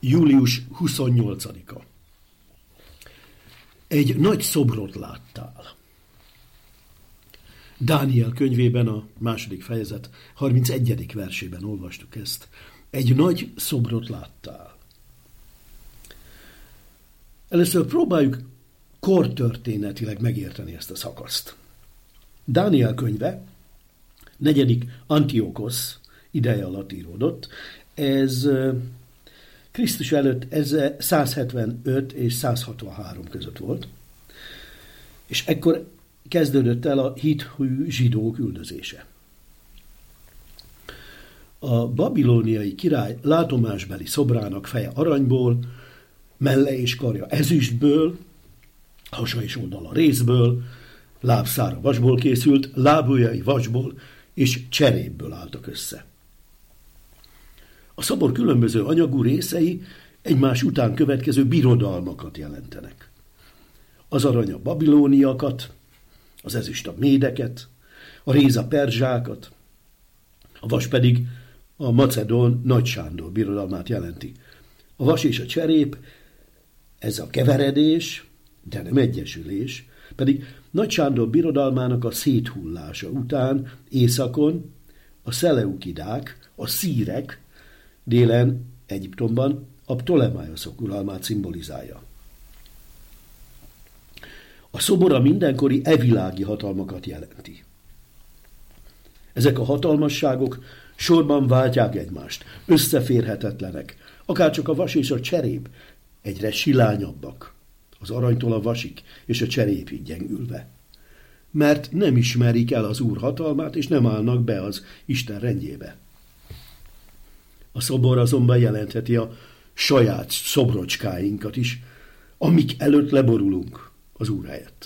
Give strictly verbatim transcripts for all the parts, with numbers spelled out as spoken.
július huszonnyolcadika. Egy nagy szobrot láttál. Dániel könyvében a második fejezet harmincegyedik versében olvastuk ezt. Egy nagy szobrot láttál. Először próbáljuk kortörténetileg megérteni ezt a szakaszt. Dániel könyve negyedik Antiokosz ideje alatt íródott. Ez Krisztus előtt száz hetvenöt és száz hatvanhárom között volt, és ekkor kezdődött el a hithű zsidók üldözése. A babilóniai király látomásbeli szobrának feje aranyból, melle és karja ezüstből, hasa és oldala rézből, lábszára vasból készült, lábujjai vasból és cserépből álltak össze. A szobor különböző anyagú részei egymás után következő birodalmakat jelentenek. Az arany a babilóniakat, az ezüst a médeket, a réz a perzsákat, a vas pedig a macedón Nagy Sándor birodalmát jelenti. A vas és a cserép, ez a keveredés, de nem egyesülés, pedig Nagy Sándor birodalmának a széthullása után északon a szeleukidák, a szírek, délen Egyiptomban a Ptolemájoszok uralmát szimbolizálja. A szobor a mindenkori evilági hatalmakat jelenti. Ezek a hatalmasságok sorban váltják egymást, összeférhetetlenek, akárcsak a vas és a cserép egyre silányabbak, az aranytól a vasig és a cserépig gyengülve. Mert nem ismerik el az Úr hatalmát, és nem állnak be az Isten rendjébe. A szobor azonban jelentheti a saját szobrocskáinkat is, amik előtt leborulunk az Úr helyett.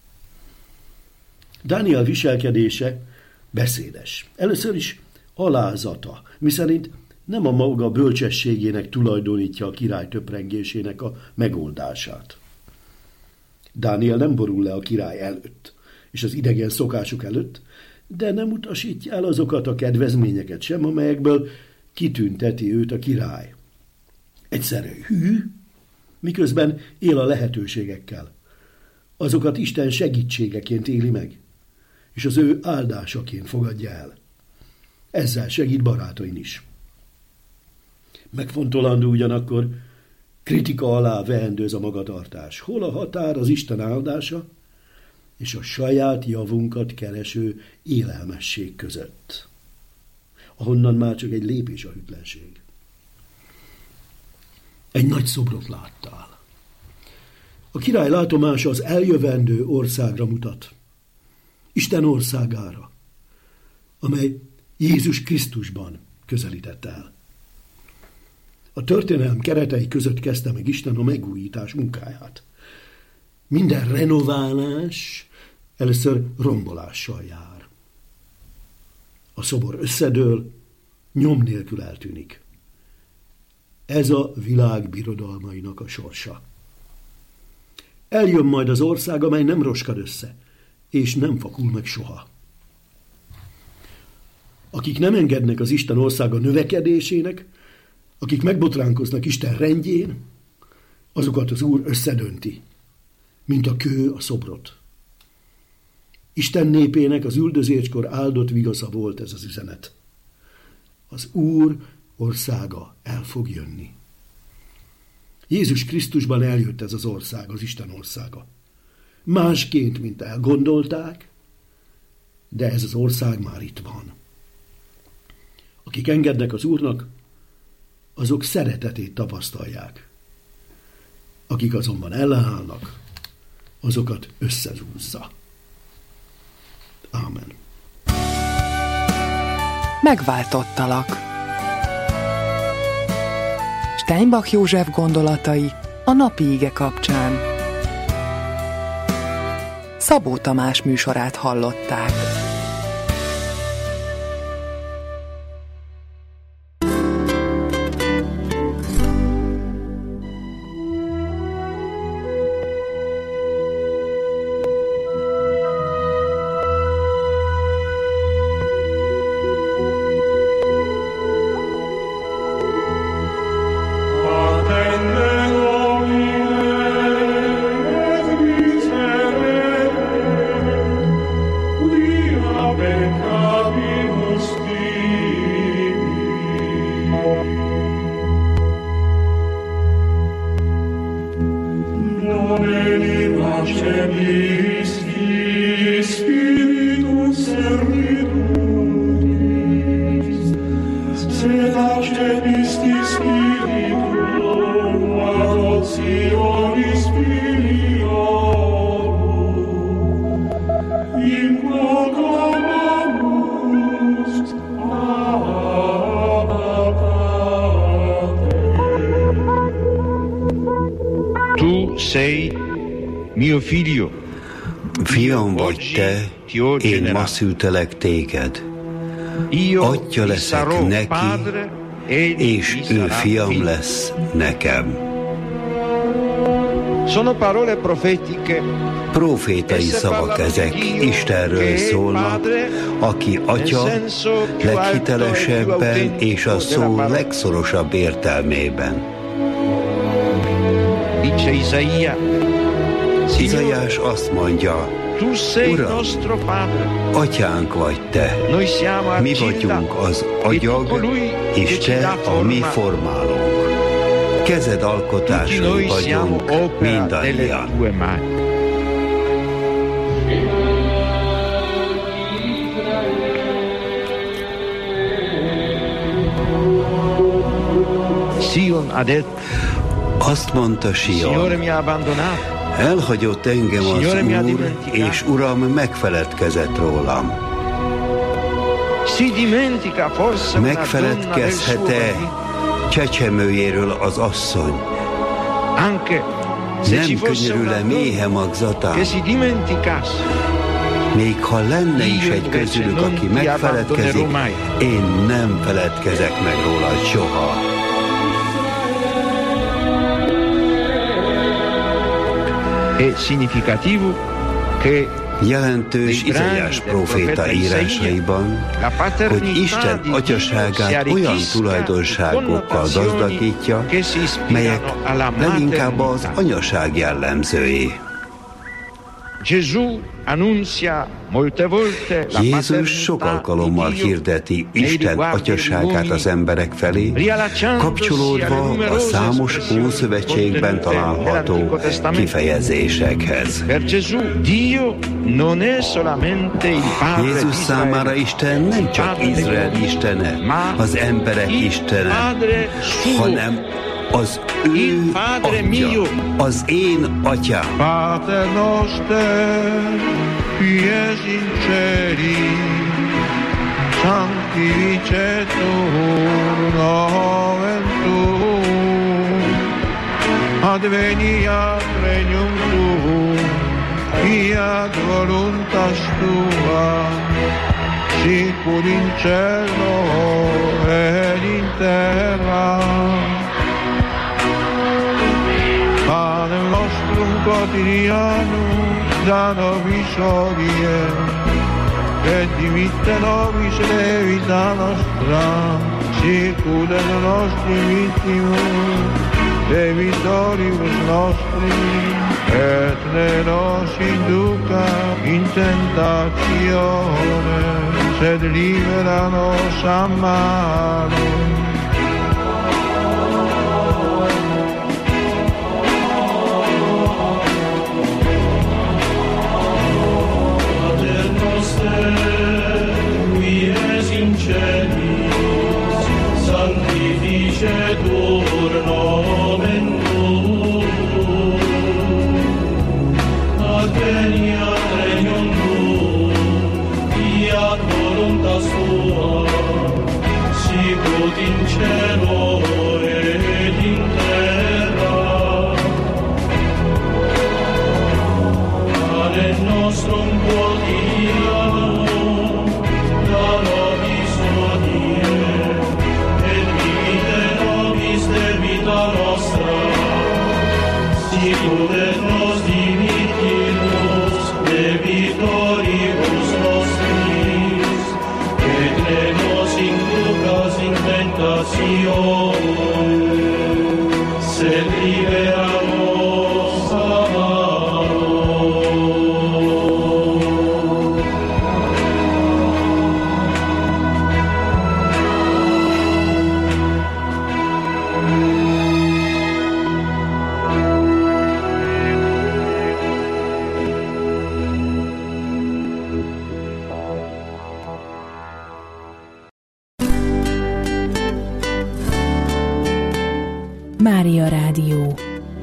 Dániel viselkedése beszédes. Először is alázata, miszerint nem a maga bölcsességének tulajdonítja a király töprengésének a megoldását. Dániel nem borul le a király előtt, és az idegen szokások előtt, de nem utasítja el azokat a kedvezményeket sem, amelyekből kitünteti őt a király. Egyszerű hű, miközben él a lehetőségekkel. Azokat Isten segítségeként éli meg, és az ő áldásaként fogadja el. Ezzel segít barátain is. Megfontolandó ugyanakkor, kritika alá vehendőz a magatartás. Hol a határ az Isten áldása és a saját javunkat kereső élelmesség között, ahonnan már csak egy lépés a hűtlenség. Egy nagy szobrot láttál. A király látomása az eljövendő országra mutat. Isten országára, amely Jézus Krisztusban közelített el. A történelem keretei között kezdte meg Isten a megújítás munkáját. Minden renoválás először rombolással jár. A szobor összedől, nyom nélkül eltűnik. Ez a világ birodalmainak a sorsa. Eljön majd az ország, amely nem roskad össze, és nem fakul meg soha. Akik nem engednek az Isten országa növekedésének, akik megbotránkoznak Isten rendjén, azokat az Úr összedönti, mint a kő a szobrot. Isten népének az üldözéskor áldott vigasza volt ez az üzenet. Az Úr országa el fog jönni. Jézus Krisztusban eljött ez az ország, az Isten országa. Másként, mint elgondolták, de ez az ország már itt van. Akik engednek az Úrnak, azok szeretetét tapasztalják. Akik azonban ellenállnak, azokat összezúzza. Ámen. Megváltottalak. Steinbach József gondolatai a napi ige kapcsán. Szabó Tamás műsorát hallották. Amen. Fiam vagy te, én ma szültelek téged. Atya leszek neki, és ő fiam lesz nekem. Profétai szavak ezek, Istenről szólnak, aki Atya leghitelesebben és a szó legszorosabb értelmében. Izaiás azt mondja, Uram, Atyánk vagy te, mi vagyunk az agyag, és te a mi formálónk. Kezed alkotásai vagyunk mindannyian. Azt mondta Sion, elhagyott engem az Úr, és Uram megfeledkezett rólam. Megfeledkezhet-e csecsemőjéről az asszony? Nem könyörül-e méhe magzatán? Még ha lenne is egy közülük, aki megfeledkezik, én nem feledkezek meg róla soha. Jelentős Izaiás próféta írásaiban, hogy Isten atyaságát olyan tulajdonságokkal gazdagítja, melyek leginkább az anyaság jellemzői. Jézus sok alkalommal hirdeti Isten atyaságát az emberek felé, kapcsolódva a számos Ószövetségben található kifejezésekhez. Jézus számára Isten nem csak Izrael istene, az emberek istene, hanem az ő Atya, az én Atyám. Pater noster, qui es in celi, sanctificetur nomen tuum, adveniat regnum tuum, fiat voluntas tua, sicur in cielo et in terra. Panem nostrum quotidianum da nobis hodie, et dimitte nobis levita nostra, sicur et nostri vittimus, debitoribus nostri, et ne nos induca in tentatione, sed libera nos a malo. Sanctificetur nomen tuum, adveniat regnum tuum, fiat voluntas tua, sicut in cielo et in terra. Panem nostrum quotidianum da nobis hodie, debita nostra, sicur et nos dimittimus debitoribus nostris, et ne nos inducas in tentatione, sed libera nos a malo. Mária Rádió.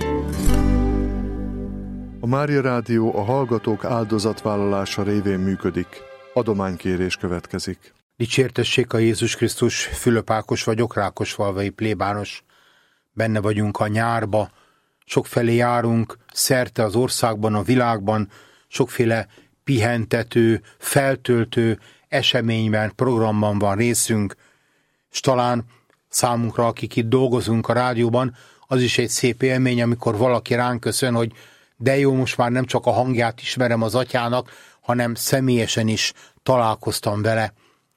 A Mária Rádió a hallgatók áldozatvállalása révén működik. Adománykérés következik. Dicsértessék a Jézus Krisztus, Fülöp Ákos vagyok, rákosfalvai plébános. Benne vagyunk a nyárba, sokfelé járunk, szerte az országban, a világban, sokféle pihentető, feltöltő eseményben, programban van részünk, és talán számunkra, akik itt dolgozunk a rádióban, az is egy szép élmény, amikor valaki ránk köszön, hogy de jó, most már nem csak a hangját ismerem az atyának, hanem személyesen is találkoztam vele.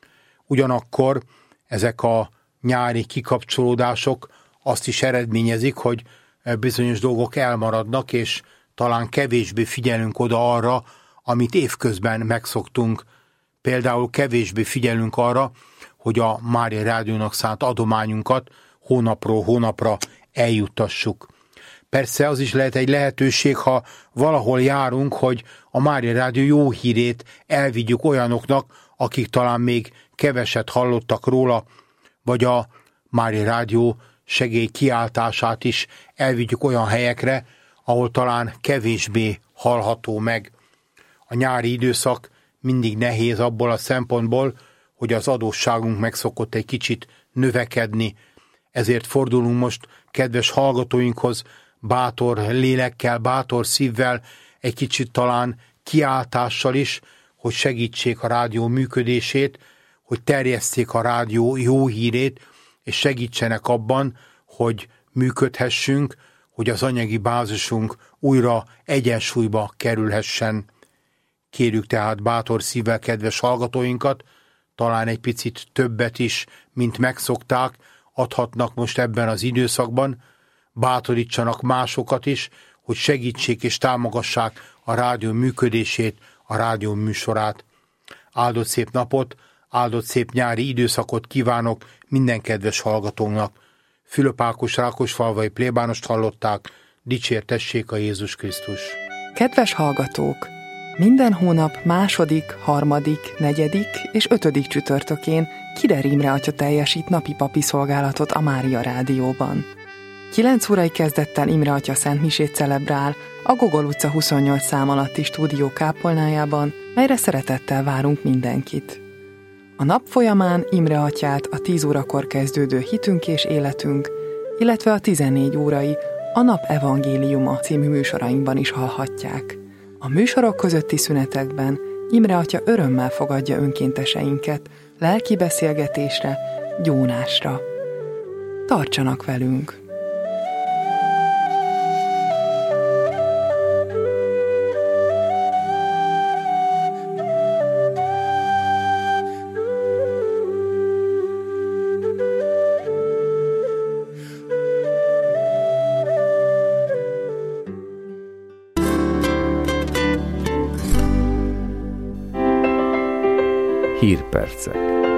Ugyanakkor ezek a nyári kikapcsolódások azt is eredményezik, hogy bizonyos dolgok elmaradnak, és talán kevésbé figyelünk oda arra, amit évközben megszoktunk. Például kevésbé figyelünk arra, hogy a Mária Rádiónak szánt adományunkat hónapról hónapra eljuttassuk. Persze az is lehet egy lehetőség, ha valahol járunk, hogy a Mária Rádió jó hírét elvigyük olyanoknak, akik talán még keveset hallottak róla, vagy a Mária Rádió segély kiáltását is elvigyük olyan helyekre, ahol talán kevésbé hallható meg. A nyári időszak mindig nehéz abból a szempontból, hogy az adósságunk meg szokott egy kicsit növekedni. Ezért fordulunk most kedves hallgatóinkhoz bátor lélekkel, bátor szívvel, egy kicsit talán kiáltással is, hogy segítsék a rádió működését, hogy terjesszék a rádió jó hírét, és segítsenek abban, hogy működhessünk, hogy az anyagi bázisunk újra egyensúlyba kerülhessen. Kérjük tehát bátor szívvel kedves hallgatóinkat, talán egy picit többet is, mint megszokták, adhatnak most ebben az időszakban, bátorítsanak másokat is, hogy segítsék és támogassák a rádió működését, a rádió műsorát. Áldott szép napot, áldott szép nyári időszakot kívánok minden kedves hallgatónak. Fülöp Ákos rákosfalvai plébánost hallották, dicsértessék a Jézus Krisztus. Kedves hallgatók! Minden hónap második, harmadik, negyedik és ötödik csütörtökén Kider Imre atya teljesít napi papi szolgálatot a Mária Rádióban. kilenc órai kezdettel Imre atya szentmisét celebrál a Gogol utca huszonnyolc szám alatti stúdió kápolnájában, melyre szeretettel várunk mindenkit. A nap folyamán Imre atyát a tíz órakor kezdődő Hitünk és életünk, illetve a tizennégy órai a Nap Evangéliuma című műsorainkban is hallhatják. A műsorok közötti szünetekben Imre atya örömmel fogadja önkénteseinket lelki beszélgetésre, gyónásra. Tartsanak velünk! Hírpercek.